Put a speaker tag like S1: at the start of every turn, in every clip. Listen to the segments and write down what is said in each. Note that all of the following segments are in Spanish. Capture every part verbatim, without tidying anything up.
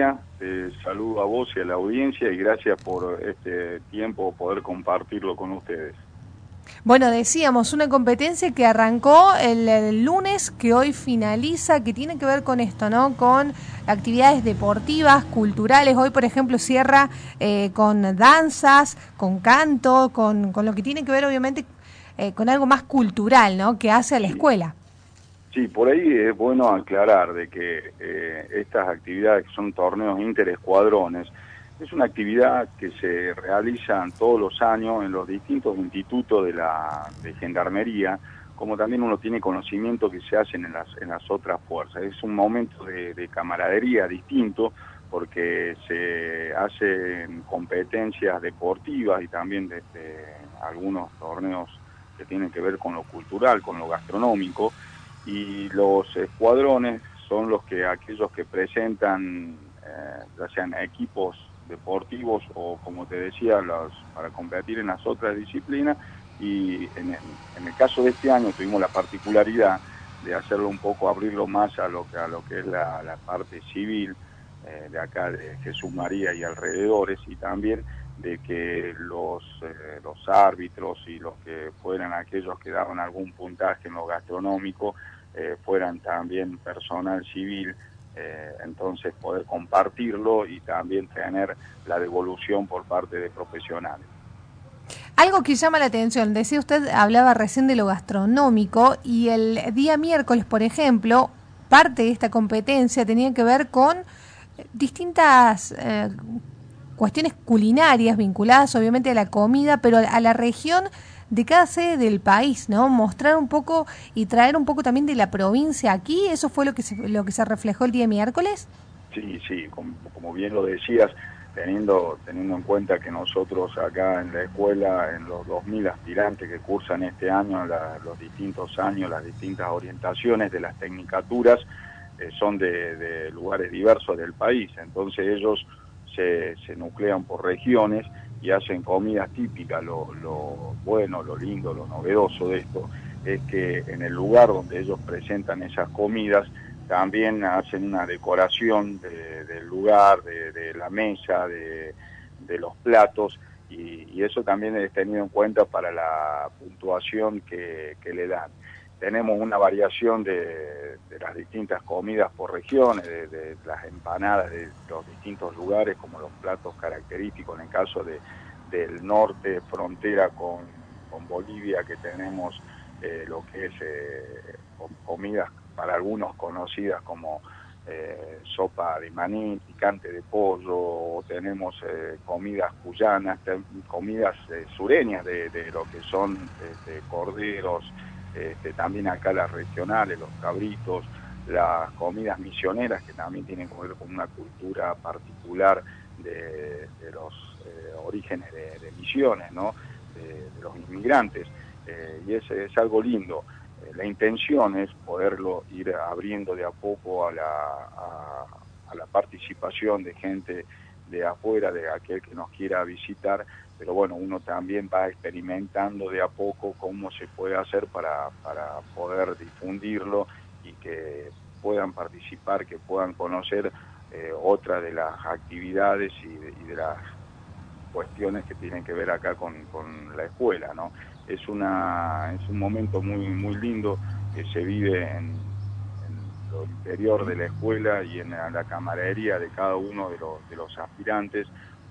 S1: María, te saludo a vos y a la audiencia y gracias por este tiempo poder compartirlo con ustedes.
S2: Bueno, decíamos, una competencia que arrancó el, el lunes, que hoy finaliza, que tiene que ver con esto, ¿no? Con actividades deportivas, culturales. Hoy, por ejemplo, cierra eh, con danzas, con canto, con, con lo que tiene que ver, obviamente, eh, con algo más cultural, ¿no? Que hace a la
S1: Sí,
S2: escuela.
S1: sí, por ahí es bueno aclarar de que eh, estas actividades que son torneos interescuadrones, es una actividad que se realiza todos los años en los distintos institutos de la de gendarmería, como también uno tiene conocimiento que se hacen en las, en las otras fuerzas. Es un momento de, de camaradería distinto porque se hacen competencias deportivas y también de, de algunos torneos que tienen que ver con lo cultural, con lo gastronómico, y los escuadrones son los que aquellos que presentan eh, ya sean equipos deportivos o, como te decía, los, para competir en las otras disciplinas. Y en el, en el caso de este año tuvimos la particularidad de hacerlo un poco, abrirlo más a lo que, a lo que es la, la parte civil eh, de acá de Jesús María y alrededores, y también de que los, eh, los árbitros y los que fueran aquellos que daban algún puntaje en lo gastronómico eh, fueran también personal civil, eh, entonces poder compartirlo y también tener la devolución por parte de profesionales.
S2: Algo que llama la atención, decía usted, hablaba recién de lo gastronómico, y el día miércoles, por ejemplo, parte de esta competencia tenía que ver con distintas eh, cuestiones culinarias vinculadas obviamente a la comida, pero a la región de cada sede del país, ¿no? Mostrar un poco y traer un poco también de la provincia aquí. ¿Eso fue lo que se, lo que se reflejó el día miércoles?
S1: Sí, sí, como, como bien lo decías, teniendo, teniendo en cuenta que nosotros acá en la escuela, en los dos mil aspirantes que cursan este año, la, los distintos años, las distintas orientaciones de las tecnicaturas, eh, son de, de lugares diversos del país, entonces ellos se, se nuclean por regiones y hacen comidas típicas. Lo, lo bueno, lo lindo, lo novedoso de esto es que en el lugar donde ellos presentan esas comidas, también hacen una decoración de, del lugar, de, de la mesa, de, de los platos, y, y eso también es tenido en cuenta para la puntuación que, que le dan. Tenemos una variación de, de las distintas comidas por regiones, de, de las empanadas de los distintos lugares, como los platos característicos, en el caso de, del norte, frontera con, con Bolivia, que tenemos eh, lo que es eh, comidas para algunos conocidas como eh, sopa de maní, picante de pollo, o tenemos eh, comidas cuyanas, comidas eh, sureñas de, de lo que son este, corderos, este, también acá las regionales, los cabritos, las comidas misioneras que también tienen que ver con una cultura particular de, de los eh, orígenes de, de misiones, ¿no? de, de los inmigrantes, eh, y es, es algo lindo. La intención es poderlo ir abriendo de a poco a la, a, a la participación de gente de afuera, de aquel que nos quiera visitar, pero bueno, uno también va experimentando de a poco cómo se puede hacer para, para poder difundirlo y que puedan participar, que puedan conocer eh, otra de las actividades y de, y de las cuestiones que tienen que ver acá con, con la escuela, ¿no? Es una es un momento muy muy lindo que se vive en, en lo interior de la escuela y en la, la camaradería de cada uno de los de los aspirantes,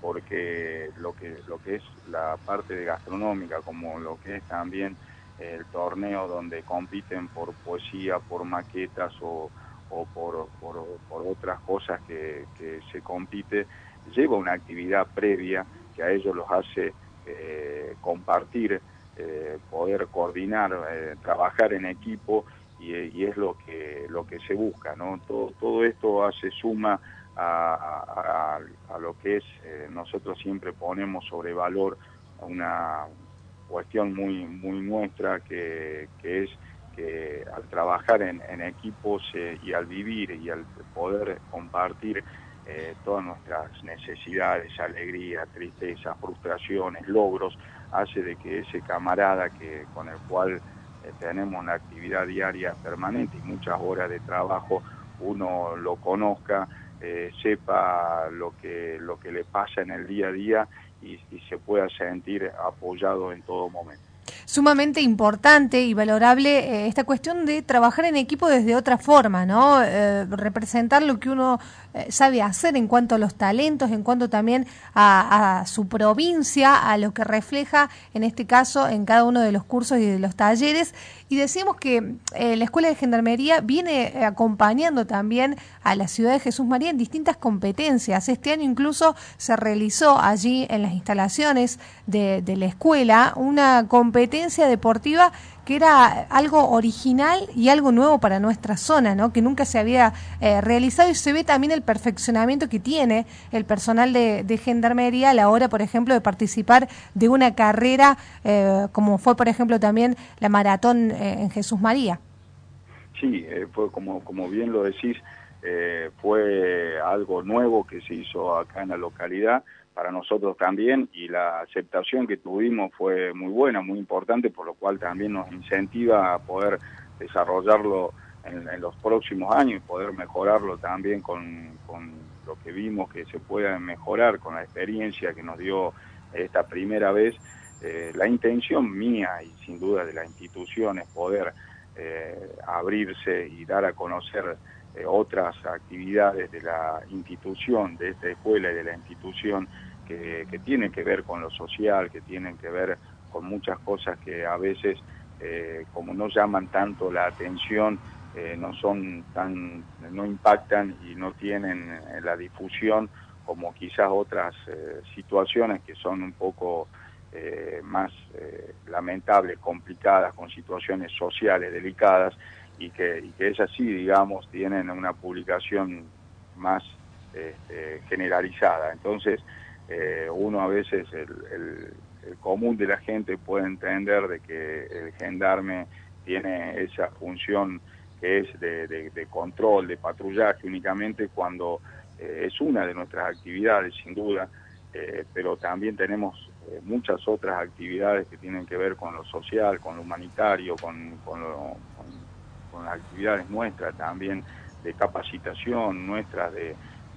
S1: porque lo que lo que es la parte de gastronómica, como lo que es también el torneo donde compiten por poesía, por maquetas o, o por, por, por otras cosas que, que se compite, lleva una actividad previa que a ellos los hace eh, compartir, eh, poder coordinar, eh, trabajar en equipo, y, y es lo que lo que se busca, ¿no? Todo, todo esto hace suma a, a, a lo que es, eh, nosotros siempre ponemos sobre valor una cuestión muy, muy nuestra, que, que es que al trabajar en, en equipos eh, y al vivir y al poder compartir Eh, todas nuestras necesidades, alegría, tristeza, frustraciones, logros, hace de que ese camarada que con el cual eh, tenemos una actividad diaria permanente y muchas horas de trabajo, uno lo conozca eh, sepa lo que, lo que le pasa en el día a día y, y se pueda sentir apoyado en todo momento.
S2: Sumamente importante y valorable eh, esta cuestión de trabajar en equipo desde otra forma, ¿no? Eh, representar lo que uno eh, sabe hacer en cuanto a los talentos, en cuanto también a, a su provincia, a lo que refleja en este caso en cada uno de los cursos y de los talleres. Y decimos que eh, la Escuela de Gendarmería viene eh, acompañando también a la ciudad de Jesús María en distintas competencias. Este año incluso se realizó allí en las instalaciones de, de la escuela una competencia deportiva que era algo original y algo nuevo para nuestra zona, ¿no? Que nunca se había eh, realizado, y se ve también el perfeccionamiento que tiene el personal de, de Gendarmería a la hora, por ejemplo, de participar de una carrera eh, como fue, por ejemplo, también la maratón eh, en Jesús María.
S1: Sí, eh, fue como, como bien lo decís, eh, fue algo nuevo que se hizo acá en la localidad, para nosotros también, y la aceptación que tuvimos fue muy buena, muy importante, por lo cual también nos incentiva a poder desarrollarlo en, en los próximos años y poder mejorarlo también con, con lo que vimos que se puede mejorar, con la experiencia que nos dio esta primera vez. Eh, la intención mía y sin duda de la institución es poder eh, abrirse y dar a conocer Eh, otras actividades de la institución, de esta escuela y de la institución que, que tienen que ver con lo social, que tienen que ver con muchas cosas que a veces, eh, como no llaman tanto la atención, eh, no son tan, no impactan y no tienen eh, la difusión como quizás otras eh, situaciones que son un poco eh, más eh, lamentables, complicadas, con situaciones sociales delicadas, y que, y que esas sí, digamos, tienen una publicación más este, generalizada. Entonces, eh, uno a veces, el, el, el común de la gente puede entender de que el gendarme tiene esa función que es de, de, de control, de patrullaje únicamente, cuando eh, es una de nuestras actividades, sin duda, eh, pero también tenemos eh, muchas otras actividades que tienen que ver con lo social, con lo humanitario, con, con lo... Con, con las actividades nuestras también de capacitación, nuestras de,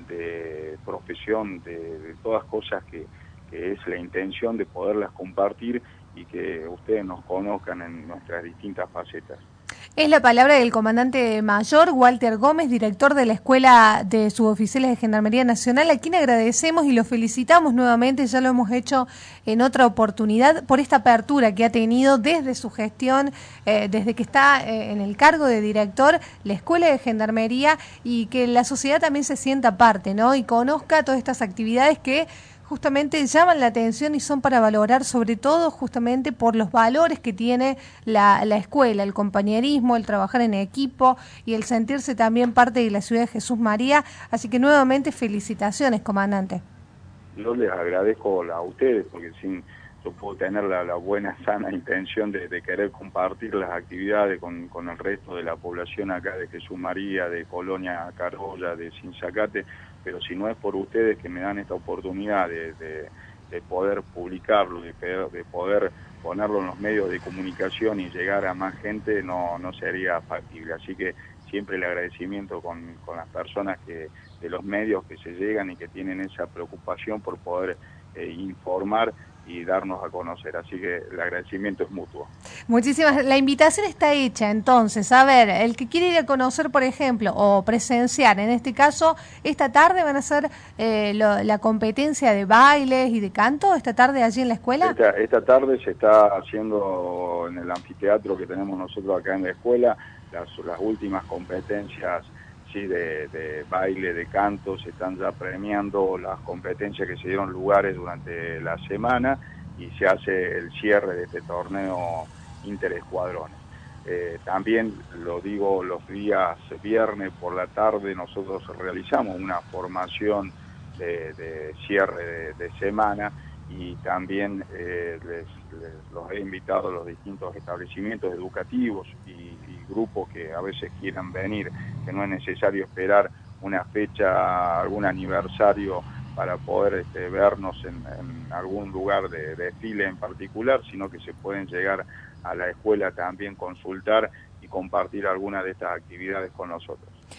S1: de profesión, de, de todas cosas que, que es la intención de poderlas compartir y que ustedes nos conozcan en nuestras distintas facetas.
S2: Es la palabra del comandante mayor Walter Gómez, director de la Escuela de Suboficiales de Gendarmería Nacional, a quien agradecemos y lo felicitamos nuevamente, ya lo hemos hecho en otra oportunidad, por esta apertura que ha tenido desde su gestión, eh, desde que está eh, en el cargo de director, la Escuela de Gendarmería, y que la sociedad también se sienta parte, ¿no? Y conozca todas estas actividades que justamente llaman la atención y son para valorar, sobre todo justamente por los valores que tiene la, la escuela, el compañerismo, el trabajar en equipo y el sentirse también parte de la ciudad de Jesús María. Así que nuevamente felicitaciones, comandante.
S1: Yo les agradezco a ustedes, porque sin yo puedo tener la, la buena, sana intención de, de querer compartir las actividades con, con el resto de la población acá de Jesús María, de Colonia Carolla, de Sinzacate, pero si no es por ustedes que me dan esta oportunidad de, de, de poder publicarlo, de, de poder ponerlo en los medios de comunicación y llegar a más gente, no, no sería factible. Así que siempre el agradecimiento con, con las personas que de los medios que se llegan y que tienen esa preocupación por poder eh, informar y darnos a conocer, así que el agradecimiento es mutuo.
S2: Muchísimas, la invitación está hecha, entonces, a ver, el que quiere ir a conocer, por ejemplo, o presenciar, en este caso, esta tarde van a hacer eh, lo, la competencia de bailes y de canto, esta tarde allí en la escuela.
S1: Esta, esta tarde se está haciendo en el anfiteatro que tenemos nosotros acá en la escuela, las, las últimas competencias sí, de, de baile, de canto, se están ya premiando las competencias que se dieron lugares durante la semana y se hace el cierre de este torneo interescuadrones. Eh, también lo digo, los días viernes por la tarde nosotros realizamos una formación de, de cierre de, de semana y también eh, les, les los he invitado a los distintos establecimientos educativos y, y grupos que a veces quieran venir, que no es necesario esperar una fecha, algún aniversario para poder este, vernos en, en algún lugar de, de desfile en particular, sino que se pueden llegar a la escuela también, consultar y compartir alguna de estas actividades con nosotros.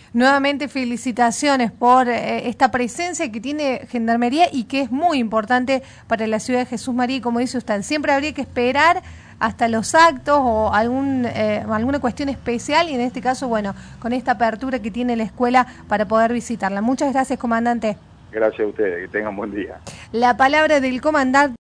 S2: Nuevamente felicitaciones por eh, esta presencia que tiene Gendarmería y que es muy importante para la ciudad de Jesús María. Y como dice usted, siempre habría que esperar hasta los actos o algún eh, alguna cuestión especial y en este caso, bueno, con esta apertura que tiene la escuela para poder visitarla. Muchas gracias, comandante.
S1: Gracias a ustedes, que tengan buen día.
S2: La palabra del comandante.